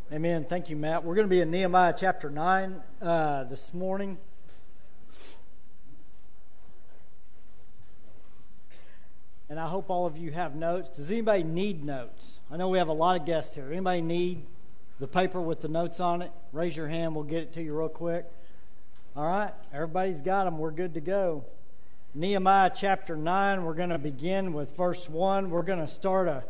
Amen. Thank you, Matt. We're going to be in Nehemiah chapter 9 this morning. And I hope all of you have notes. Does anybody need notes? I know we have a lot of guests here. Anybody need the paper with the notes on it? Raise your hand. We'll get it to you real quick. All right. Everybody's got them. We're good to go. Nehemiah chapter 9. We're going to begin with verse 1. We're going to start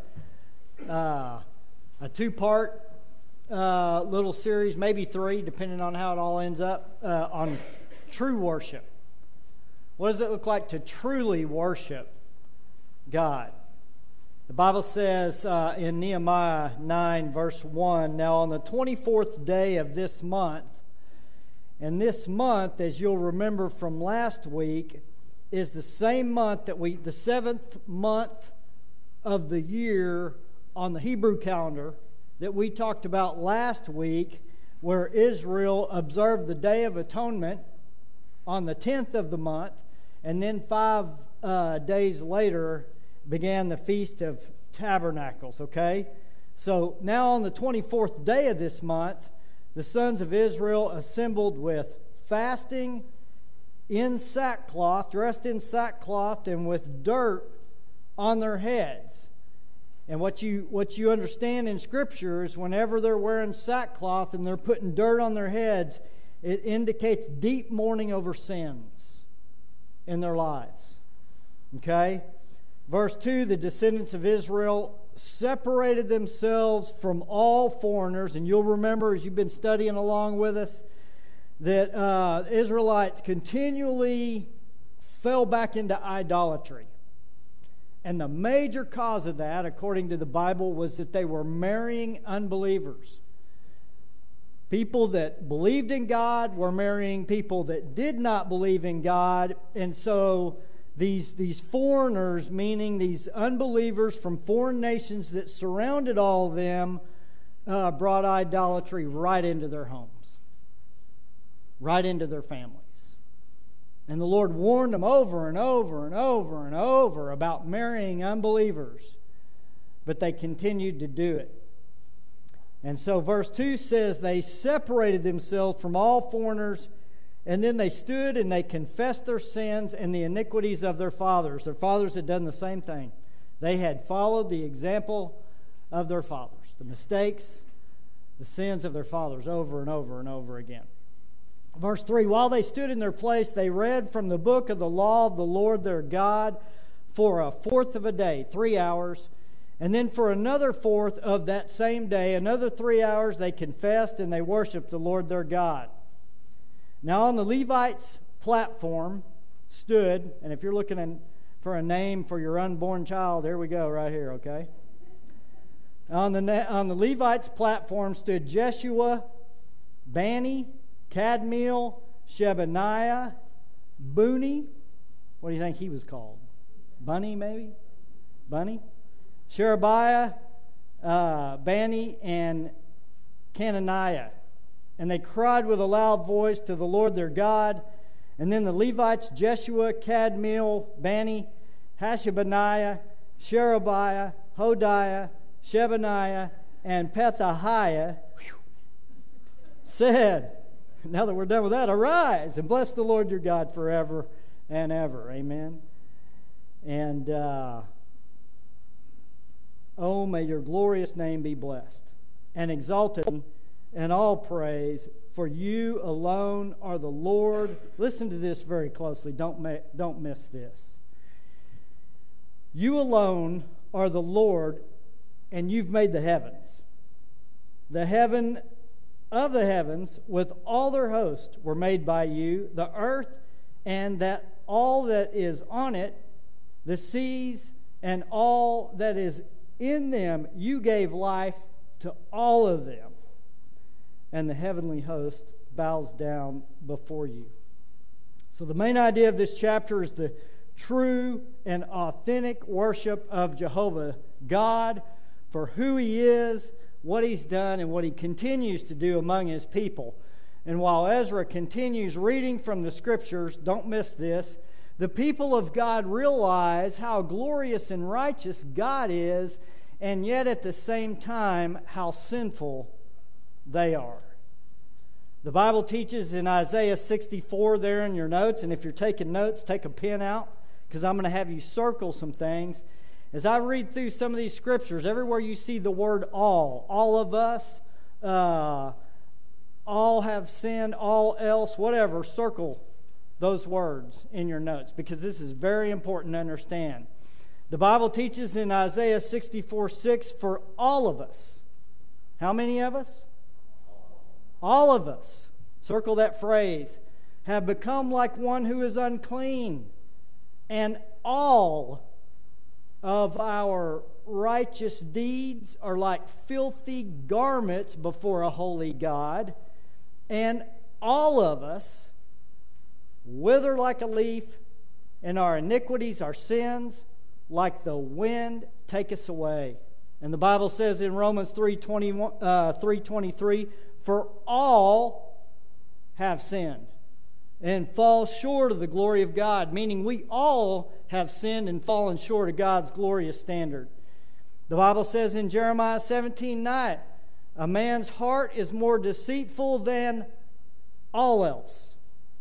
a two-part little series, maybe three, depending on how it all ends up, on true worship. What does it look like to truly worship God? The Bible says in Nehemiah 9, verse 1, "Now on the 24th day of this month," and this month, as you'll remember from last week, is the same month that the seventh month of the year on the Hebrew calendar that we talked about last week, where Israel observed the Day of Atonement on the 10th of the month, and then 5 days later began the Feast of Tabernacles, okay? So now on the 24th day of this month, the sons of Israel assembled with fasting, in sackcloth, dressed in sackcloth, and with dirt on their heads. And what you understand in Scripture is whenever they're wearing sackcloth and they're putting dirt on their heads, it indicates deep mourning over sins in their lives. Okay? Verse 2, the descendants of Israel separated themselves from all foreigners. And you'll remember, as you've been studying along with us, that Israelites continually fell back into idolatry. And the major cause of that, according to the Bible, was that they were marrying unbelievers. People that believed in God were marrying people that did not believe in God. And so these foreigners, meaning these unbelievers from foreign nations that surrounded all of them, brought idolatry right into their homes, right into their families. And the Lord warned them over and over and over and over about marrying unbelievers. But they continued to do it. And so verse 2 says they separated themselves from all foreigners, and then they stood and they confessed their sins and the iniquities of their fathers. Their fathers had done the same thing. They had followed the example of their fathers, the mistakes, the sins of their fathers over and over and over again. Verse 3, while they stood in their place, they read from the book of the law of the Lord their God for a fourth of a day, 3 hours. And then for another fourth of that same day, another 3 hours, they confessed and they worshiped the Lord their God. Now on the Levites' platform stood, and if you're looking for a name for your unborn child, here we go, right here, okay? On the Levites' platform stood Jeshua, Bani, Kadmiel, Shebaniah, Bunni. What do you think he was called? Bunny, maybe? Bunny? Sherebiah, Bani, and Cananiah. And they cried with a loud voice to the Lord their God. And then the Levites, Jeshua, Kadmiel, Bani, Hashabaniah, Sherebiah, Hodiah, Shebaniah, and Pethahiah said, now that we're done with that, arise and bless the Lord your God forever and ever. Amen. And, oh, may your glorious name be blessed and exalted in all praise, for you alone are the Lord. Listen to this very closely. Don't miss this. You alone are the Lord, and you've made the heavens. The heaven of the heavens with all their host were made by you, the earth and that all that is on it, the seas and all that is in them, you gave life to all of them. And the heavenly host bows down before you. So the main idea of this chapter is the true and authentic worship of Jehovah God for who He is, what He's done, and what He continues to do among His people. And while Ezra continues reading from the Scriptures, don't miss this, the people of God realize how glorious and righteous God is, and yet at the same time how sinful they are. The Bible teaches in Isaiah 64 there in your notes, and if you're taking notes, take a pen out, because I'm going to have you circle some things. As I read through some of these scriptures, everywhere you see the word all of us, all have sinned, all else, whatever, circle those words in your notes, because this is very important to understand. The Bible teaches in Isaiah 64:6, for all of us. How many of us? All of us, circle that phrase, have become like one who is unclean, and all of our righteous deeds are like filthy garments before a holy God, and all of us wither like a leaf, and our iniquities, our sins, like the wind, take us away. And the Bible says in Romans 3:23, for all have sinned and fall short of the glory of God, meaning we all have sinned and fallen short of God's glorious standard. The Bible says in Jeremiah 17:9, a man's heart is more deceitful than all else,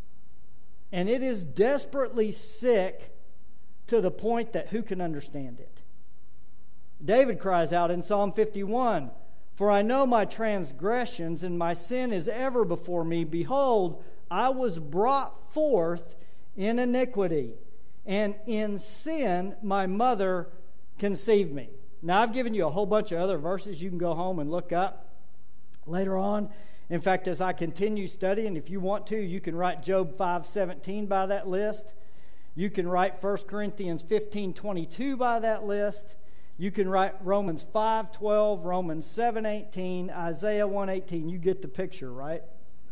and it is desperately sick to the point that who can understand it? David cries out in Psalm 51, for I know my transgressions, and my sin is ever before me. Behold, I was brought forth in iniquity, and in sin my mother conceived me. Now, I've given you a whole bunch of other verses you can go home and look up later on. In fact, as I continue studying, if you want to, you can write Job 5:17 by that list. You can write 1 Corinthians 15:22 by that list. You can write Romans 5:12, Romans 7:18, Isaiah 1:18. You get the picture, right?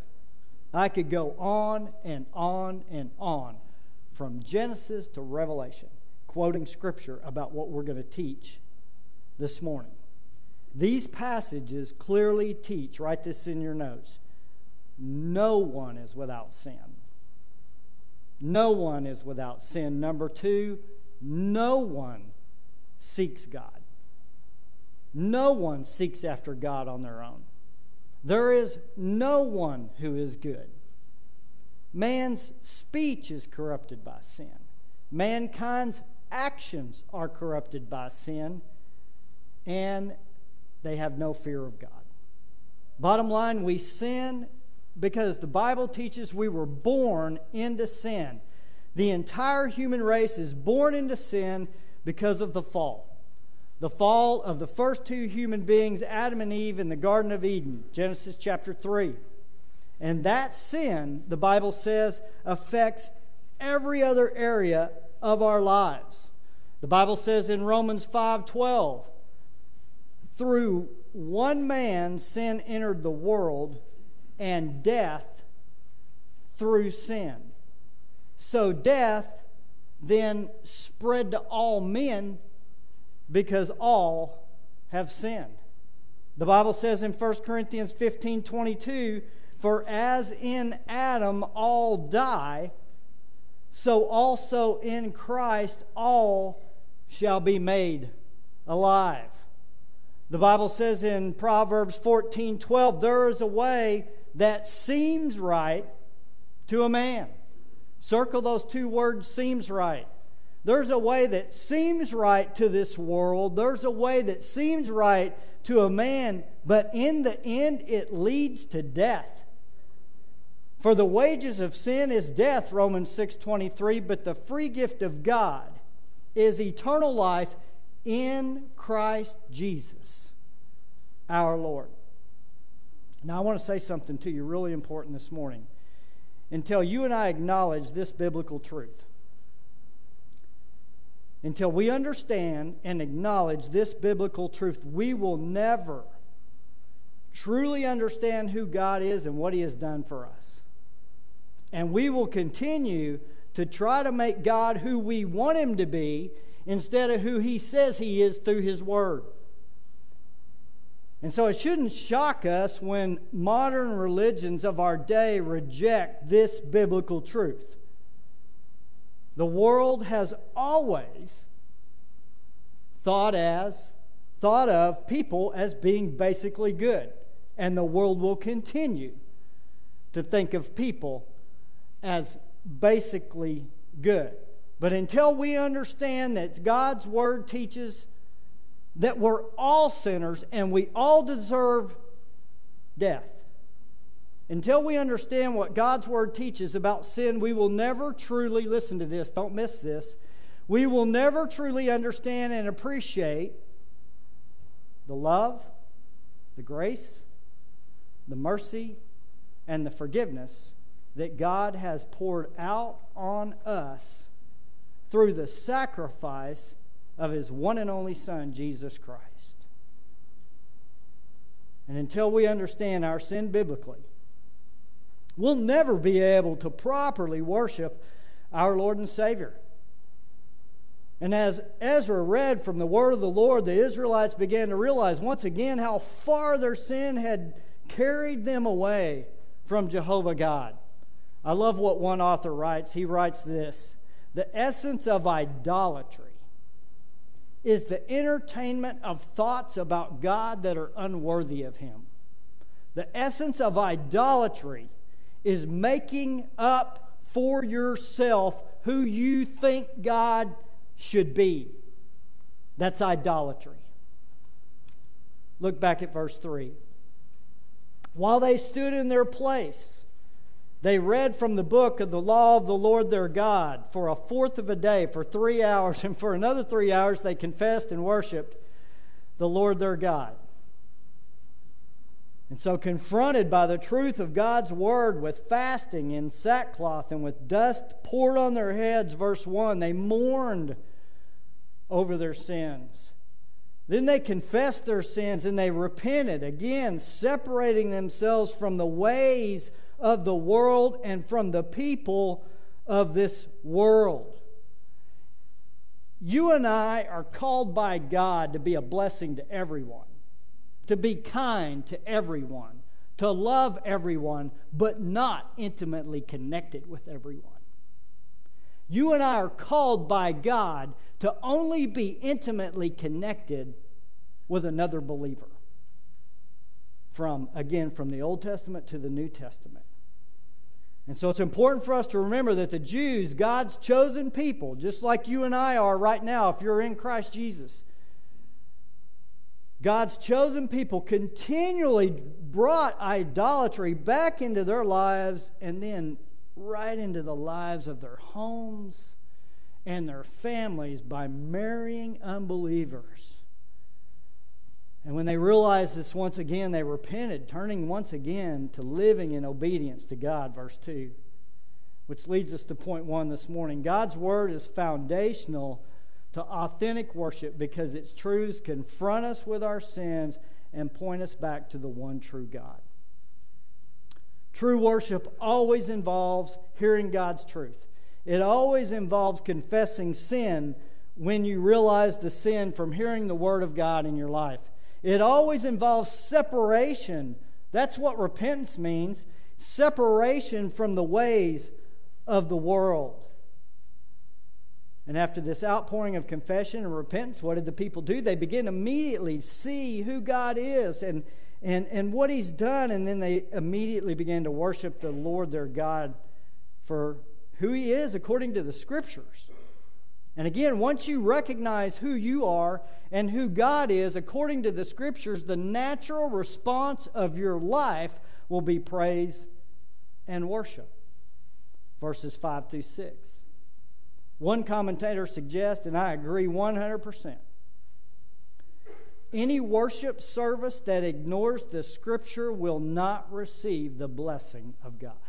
I could go on and on and on from Genesis to Revelation, quoting Scripture about what we're going to teach this morning. These passages clearly teach, write this in your notes, no one is without sin. No one is without sin. Number two, no one seeks God. No one seeks after God on their own. There is no one who is good. Man's speech is corrupted by sin. Mankind's actions are corrupted by sin, and they have no fear of God. Bottom line, we sin because the Bible teaches we were born into sin. The entire human race is born into sin because of the fall. The fall of the first two human beings, Adam and Eve, in the Garden of Eden, Genesis chapter 3. And that sin, the Bible says, affects every other area of our lives. The Bible says in Romans 5:12, through one man sin entered the world, and death through sin. So death then spread to all men because all have sinned. The Bible says in 1 Corinthians 15:22, for as in Adam all die, so also in Christ all shall be made alive. The Bible says in Proverbs 14:12, there is a way that seems right to a man. Circle those two words, seems right. There's a way that seems right to this world. There's a way that seems right to a man, but in the end it leads to death. For the wages of sin is death, Romans 6:23, but the free gift of God is eternal life in Christ Jesus, our Lord. Now I want to say something to you really important this morning. Until you and I acknowledge this biblical truth, until we understand and acknowledge this biblical truth, we will never truly understand who God is and what He has done for us. And we will continue to try to make God who we want Him to be instead of who He says He is through His Word. And so it shouldn't shock us when modern religions of our day reject this biblical truth. The world has always thought of people as being basically good. and the world will continue to think of people as basically good. But until we understand that God's Word teaches that we're all sinners and we all deserve death, until we understand what God's Word teaches about sin, we will never truly, listen to this, don't miss this, we will never truly understand and appreciate the love, the grace, the mercy, and the forgiveness that God has poured out on us through the sacrifice of His one and only Son, Jesus Christ. And until we understand our sin biblically, we'll never be able to properly worship our Lord and Savior. And as Ezra read from the word of the Lord, the Israelites began to realize once again how far their sin had carried them away from Jehovah God. I love what one author writes. He writes this: the essence of idolatry is the entertainment of thoughts about God that are unworthy of Him. The essence of idolatry is making up for yourself who you think God should be. That's idolatry. Look back at verse 3. While they stood in their place, they read from the book of the law of the Lord their God for a fourth of a day, for 3 hours, and for another 3 hours they confessed and worshiped the Lord their God. And so, confronted by the truth of God's word with fasting in sackcloth and with dust poured on their heads, verse 1, they mourned over their sins. Then they confessed their sins and they repented, again separating themselves from the ways of the world and from the people of this world. You and I are called by God to be a blessing to everyone, to be kind to everyone, to love everyone, but not intimately connected with everyone. You and I are called by God to only be intimately connected with another believer. From the Old Testament to the New Testament. And so it's important for us to remember that the Jews, God's chosen people, just like you and I are right now if you're in Christ Jesus, God's chosen people continually brought idolatry back into their lives and then right into the lives of their homes and their families by marrying unbelievers. And when they realized this once again, they repented, turning once again to living in obedience to God, verse 2. Which leads us to point 1 this morning. God's Word is foundational to authentic worship because its truths confront us with our sins and point us back to the one true God. True worship always involves hearing God's truth. It always involves confessing sin when you realize the sin from hearing the Word of God in your life. It always involves separation. That's what repentance means. Separation from the ways of the world. And after this outpouring of confession and repentance, what did the people do? They began to immediately see who God is and what He's done. And then they immediately began to worship the Lord their God for who He is according to the Scriptures. And again, once you recognize who you are and who God is according to the Scriptures, the natural response of your life will be praise and worship. Verses 5 through 6. One commentator suggests, and I agree 100%, any worship service that ignores the Scripture will not receive the blessing of God.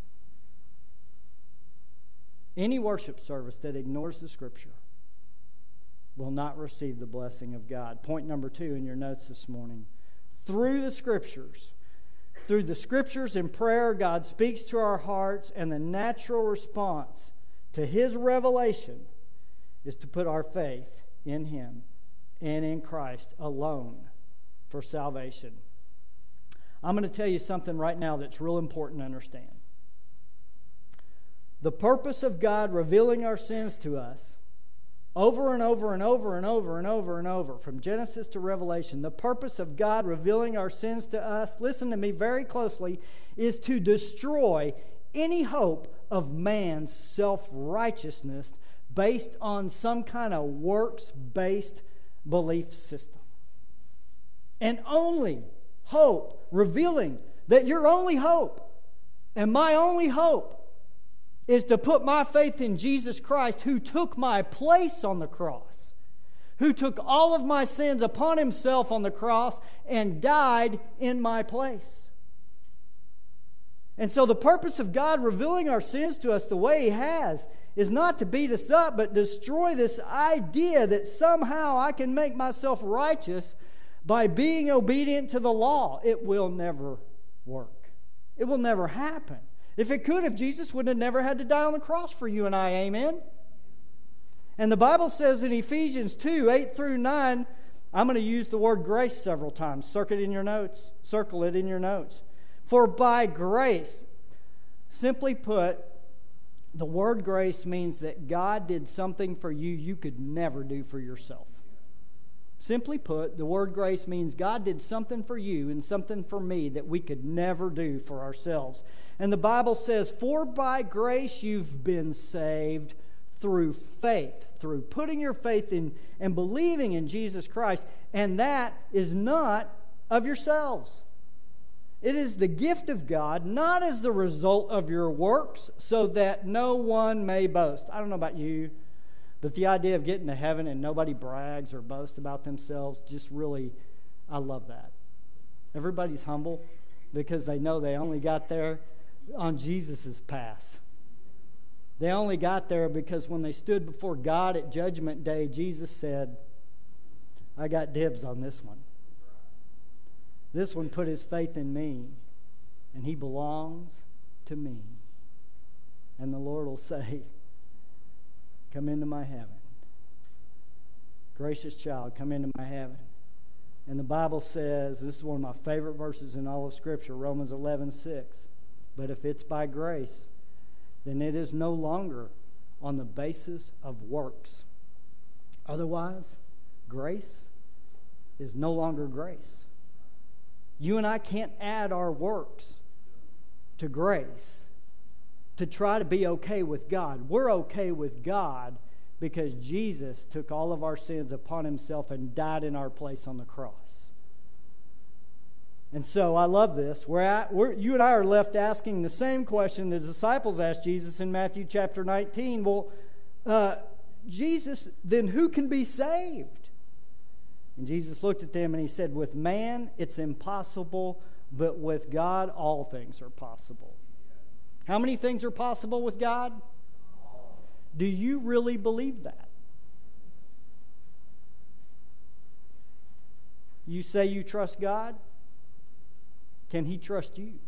Any worship service that ignores the Scripture will not receive the blessing of God. Point number 2 in your notes this morning. Through the Scriptures in prayer, God speaks to our hearts, and the natural response to His revelation is to put our faith in Him and in Christ alone for salvation. I'm going to tell you something right now that's real important to understand. The purpose of God revealing our sins to us Over and over and over and over and over and over, from Genesis to Revelation, the purpose of God revealing our sins to us, listen to me very closely, is to destroy any hope of man's self-righteousness based on some kind of works-based belief system. And only hope, revealing that your only hope and my only hope is to put my faith in Jesus Christ, who took my place on the cross, who took all of my sins upon himself on the cross and died in my place. And so the purpose of God revealing our sins to us the way he has is not to beat us up, but destroy this idea that somehow I can make myself righteous by being obedient to the law. It will never work. It will never happen. If it could, if Jesus would have never had to die on the cross for you and I, amen? And the Bible says in Ephesians 2, 8 through 9, I'm going to use the word grace several times. Circle it in your notes. For by grace, simply put, the word grace means that God did something for you you could never do for yourself. Simply put, the word grace means God did something for you and something for me that we could never do for ourselves. And the Bible says, for by grace you've been saved through faith, through putting your faith in and believing in Jesus Christ. And that is not of yourselves. It is the gift of God, not as the result of your works, so that no one may boast. I don't know about you, but the idea of getting to heaven and nobody brags or boasts about themselves, just really, I love that. Everybody's humble because they know they only got there on Jesus' pass. They only got there because when they stood before God at Judgment Day, Jesus said, I got dibs on this one. This one put his faith in me, and he belongs to me. And the Lord will say, come into my heaven. Gracious child, come into my heaven. And the Bible says, this is one of my favorite verses in all of Scripture, Romans 11:6. But if it's by grace, then it is no longer on the basis of works. Otherwise, grace is no longer grace. You and I can't add our works to grace to try to be okay with God. We're okay with God because Jesus took all of our sins upon himself and died in our place on the cross. And so I love this. You and I are left asking the same question the disciples asked Jesus in Matthew chapter 19. Well, Jesus, then who can be saved? And Jesus looked at them and he said, with man it's impossible, but with God all things are possible. How many things are possible with God? Do you really believe that? You say you trust God? Can he trust you?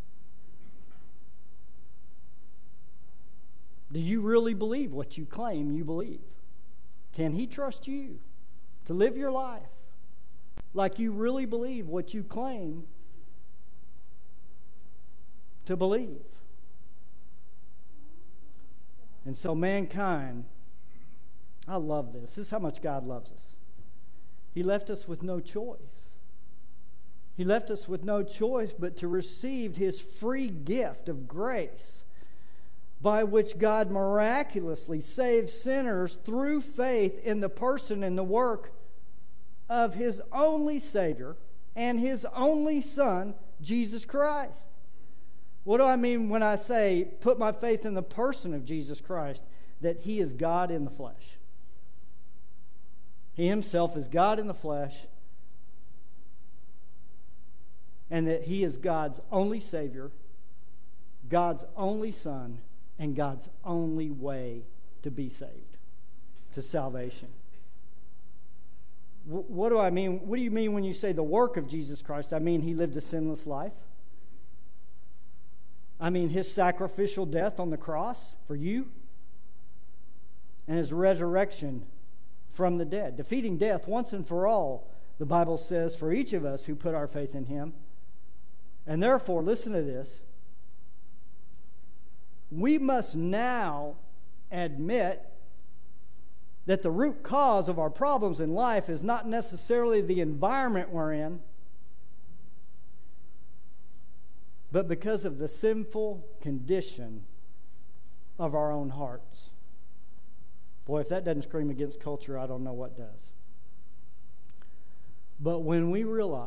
Do you really believe what you claim you believe? Can he trust you to live your life like you really believe what you claim to believe? And so mankind, I love this. This is how much God loves us. He left us with no choice. He left us with no choice but to receive his free gift of grace, by which God miraculously saves sinners through faith in the person and the work of his only Savior and his only Son, Jesus Christ. What do I mean when I say put my faith in the person of Jesus Christ? That he is God in the flesh. He himself is God in the flesh, and that he is God's only Savior, God's only Son, and God's only way to be saved, to salvation. What do I mean? What do you mean when you say the work of Jesus Christ? I mean he lived a sinless life. I mean his sacrificial death on the cross for you, and his resurrection from the dead, defeating death once and for all, the Bible says, for each of us who put our faith in him. And therefore, listen to this, we must now admit that the root cause of our problems in life is not necessarily the environment we're in, but because of the sinful condition of our own hearts. Boy, if that doesn't scream against culture, I don't know what does. But when we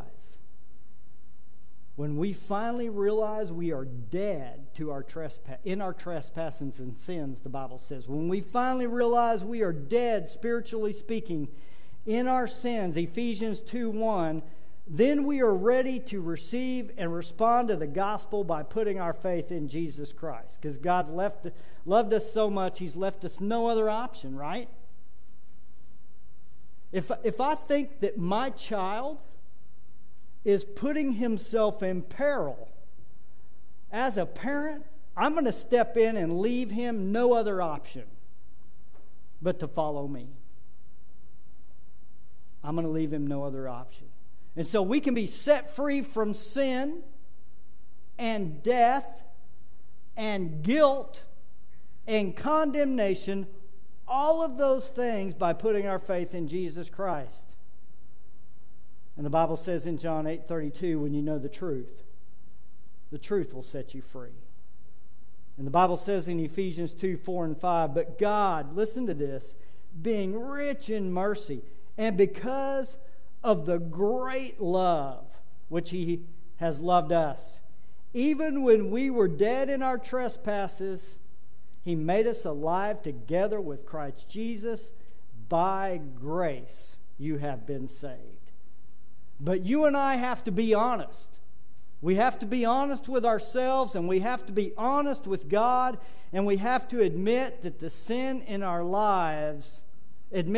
finally realize we are dead to our in our trespasses and sins, the Bible says, when we finally realize we are dead, spiritually speaking, in our sins, Ephesians 2:1, then we are ready to receive and respond to the gospel by putting our faith in Jesus Christ. Because God's loved us so much, He's left us no other option, right? If I think that my child is putting himself in peril, as a parent, I'm going to step in and leave him no other option but to follow me. I'm going to leave him no other option. And so we can be set free from sin and death and guilt and condemnation, all of those things by putting our faith in Jesus Christ. And the Bible says in John 8:32, when you know the truth will set you free. And the Bible says in Ephesians 2:4-5, but God, listen to this, being rich in mercy, and because of the great love which He has loved us, even when we were dead in our trespasses, He made us alive together with Christ Jesus. By grace you have been saved. But you and I have to be honest. We have to be honest with ourselves, and we have to be honest with God, and we have to admit that the sin in our lives, and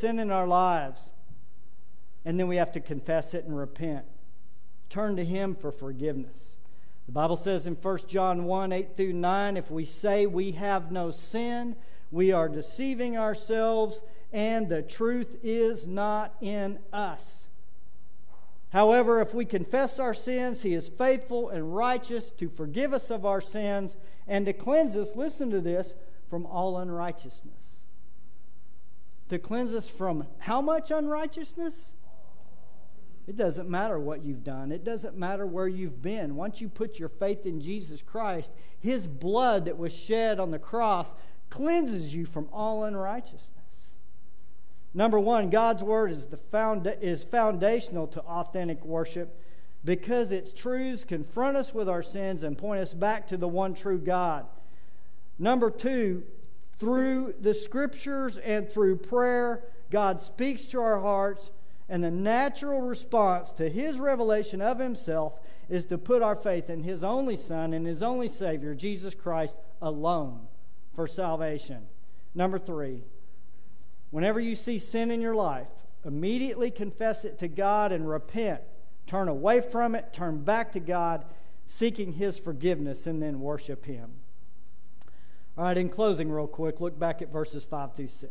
then we have to confess it and repent. Turn to Him for forgiveness. The Bible says in 1 John 1:8-9, if we say we have no sin, we are deceiving ourselves, and the truth is not in us. However, if we confess our sins, He is faithful and righteous to forgive us of our sins and to cleanse us, listen to this, from all unrighteousness. To cleanse us from how much unrighteousness? It doesn't matter what you've done. It doesn't matter where you've been. Once you put your faith in Jesus Christ, His blood that was shed on the cross cleanses you from all unrighteousness. Number one, God's Word is foundational to authentic worship because its truths confront us with our sins and point us back to the one true God. Number two, through the Scriptures and through prayer, God speaks to our hearts, and the natural response to His revelation of Himself is to put our faith in His only Son and His only Savior, Jesus Christ, alone for salvation. Number three, whenever you see sin in your life, immediately confess it to God and repent. Turn away from it, turn back to God, seeking His forgiveness, and then worship Him. All right, in closing real quick, look back at verses 5-6.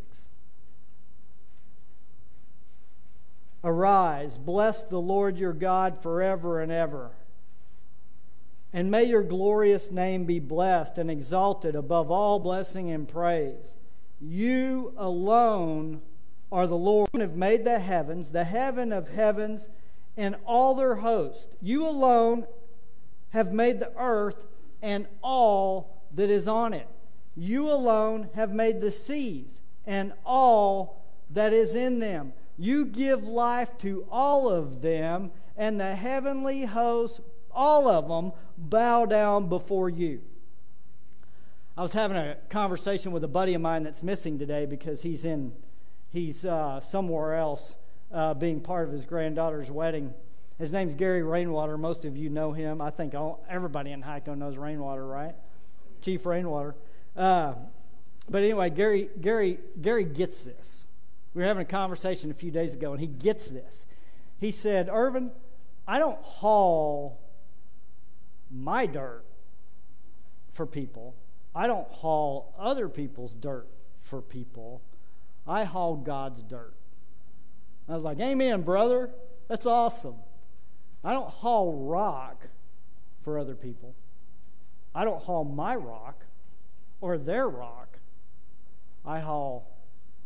Arise, bless the Lord your God forever and ever. And may your glorious name be blessed and exalted above all blessing and praise. You alone are the Lord who have made the heavens, the heaven of heavens, and all their host. You alone have made the earth and all that is on it. You alone have made the seas and all that is in them. You give life to all of them, and the heavenly hosts, all of them, bow down before you. I was having a conversation with a buddy of mine that's missing today because he's somewhere else being part of his granddaughter's wedding. His name's Gary Rainwater. Most of you know him. I think everybody in Hico knows Rainwater, right? Chief Rainwater. But anyway, Gary gets this. We were having a conversation a few days ago, and he gets this. He said, Irvin, I don't haul my dirt for people. I don't haul other people's dirt for people. I haul God's dirt. I was like, amen, brother. That's awesome. I don't haul rock for other people. I don't haul my rock or their rock. I haul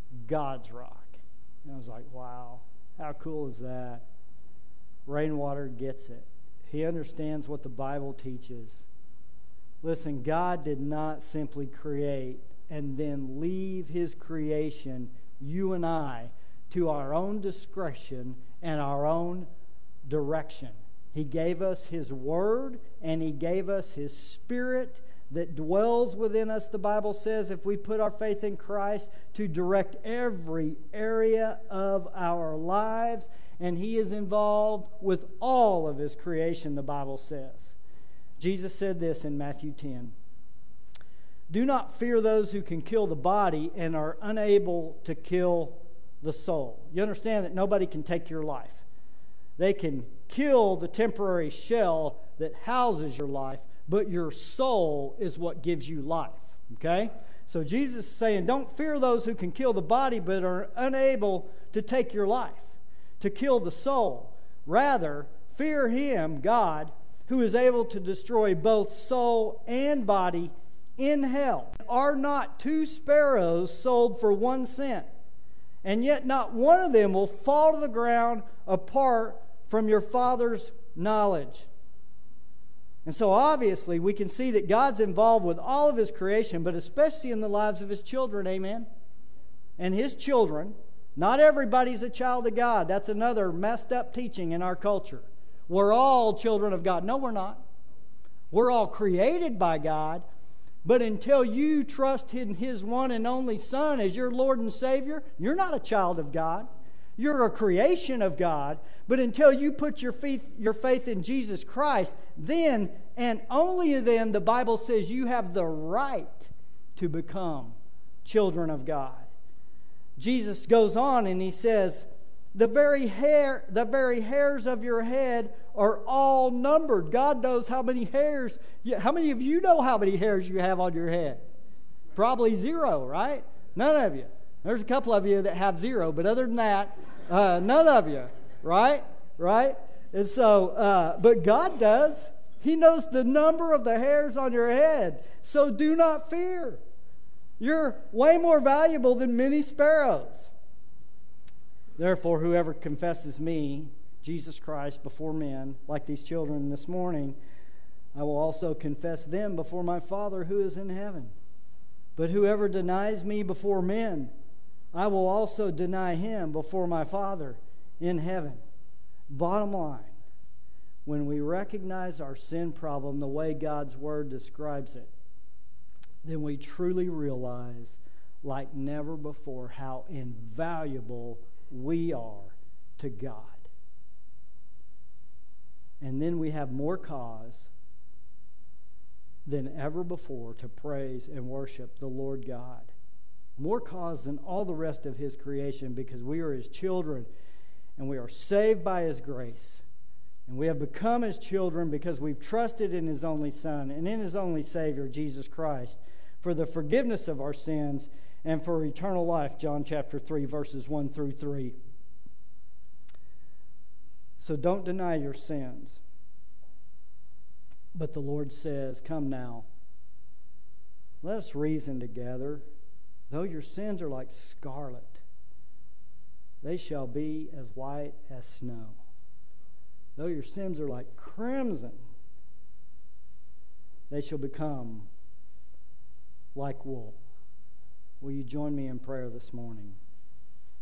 God's rock. And I was like, wow, how cool is that? Rainwater gets it. He understands what the Bible teaches. Listen, God did not simply create and then leave his creation, you and I, to our own discretion and our own direction. He gave us his word, and he gave us his spirit that dwells within us, the Bible says, if we put our faith in Christ, to direct every area of our lives. And he is involved with all of his creation, the Bible says. Jesus said this in Matthew 10. Do not fear those who can kill the body and are unable to kill the soul. You understand that nobody can take your life. They can kill the temporary shell that houses your life, but your soul is what gives you life. Okay? So Jesus is saying, don't fear those who can kill the body but are unable to take your life, to kill the soul. Rather, fear him, God, who is able to destroy both soul and body in hell. Are not 2 sparrows sold for 1 cent? And yet not one of them will fall to the ground apart from your Father's knowledge. And so obviously we can see that God's involved with all of his creation, but especially in the lives of his children, amen? And his children, not everybody's a child of God. That's another messed up teaching in our culture. We're all children of God. No, we're not. We're all created by God, but until you trust in his one and only Son as your Lord and Savior, you're not a child of God. You're a creation of God, but until you put your faith in Jesus Christ, then and only then the Bible says you have the right to become children of God. Jesus goes on and he says, the very hairs of your head are all numbered. God knows how many hairs. How many of you know how many hairs you have on your head? Probably 0, right? None of you. There's a couple of you that have 0, but other than that, none of you, right? Right? And so, but God does. He knows the number of the hairs on your head. So do not fear. You're way more valuable than many sparrows. Therefore, whoever confesses me, Jesus Christ, before men, like these children this morning, I will also confess them before my Father who is in heaven. But whoever denies me before men, I will also deny him before my Father in heaven. Bottom line, when we recognize our sin problem the way God's Word describes it, then we truly realize, like never before, how invaluable we are to God. And then we have more cause than ever before to praise and worship the Lord God. More cause than all the rest of his creation, because we are his children and we are saved by his grace. And we have become his children because we've trusted in his only Son and in his only Savior, Jesus Christ, for the forgiveness of our sins and for eternal life. John chapter 3, verses 1 through 3. So don't deny your sins. But the Lord says, come now, let us reason together. Though your sins are like scarlet, they shall be as white as snow. Though your sins are like crimson, they shall become like wool. Will you join me in prayer this morning?